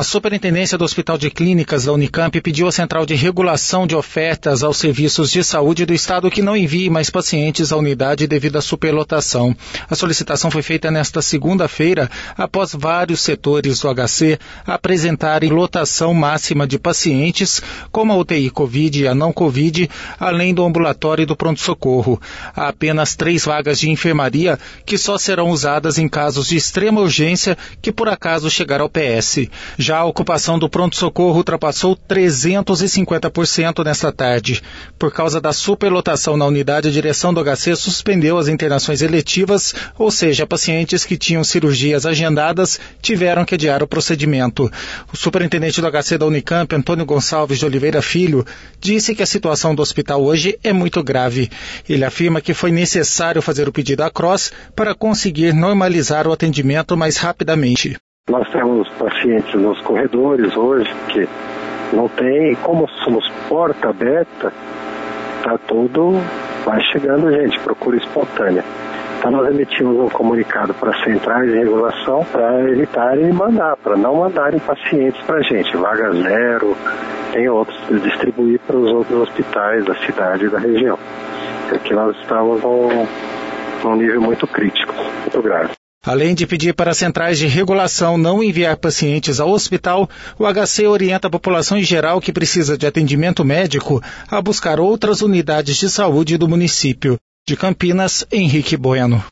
A Superintendência do Hospital de Clínicas da Unicamp pediu à Central de Regulação de Ofertas aos Serviços de Saúde do Estado que não envie mais pacientes à unidade devido à superlotação. A solicitação foi feita nesta segunda-feira, após vários setores do HC apresentarem lotação máxima de pacientes, como a UTI Covid e a não Covid, além do ambulatório e do pronto-socorro. Há apenas 3 vagas de enfermaria que só serão usadas em casos de extrema urgência que por acaso chegar ao PS. Já a ocupação do pronto-socorro ultrapassou 350% nesta tarde. Por causa da superlotação na unidade, a direção do HC suspendeu as internações eletivas, ou seja, pacientes que tinham cirurgias agendadas tiveram que adiar o procedimento. O superintendente do HC da Unicamp, Antônio Gonçalves de Oliveira Filho, disse que a situação do hospital hoje é muito grave. Ele afirma que foi necessário fazer o pedido à CROSS para conseguir normalizar o atendimento mais rapidamente. Nós temos pacientes nos corredores hoje que não tem, como somos porta aberta, tá tudo, vai chegando gente, procura espontânea. Então nós emitimos um comunicado para as centrais de regulação para evitarem mandar, para não mandarem pacientes para a gente, vaga zero, tem outros, distribuir para os outros hospitais da cidade e da região. Aqui nós estamos num nível muito crítico, muito grave. Além de pedir para as centrais de regulação não enviar pacientes ao hospital, o HC orienta a população em geral que precisa de atendimento médico a buscar outras unidades de saúde do município. De Campinas, Henrique Bueno.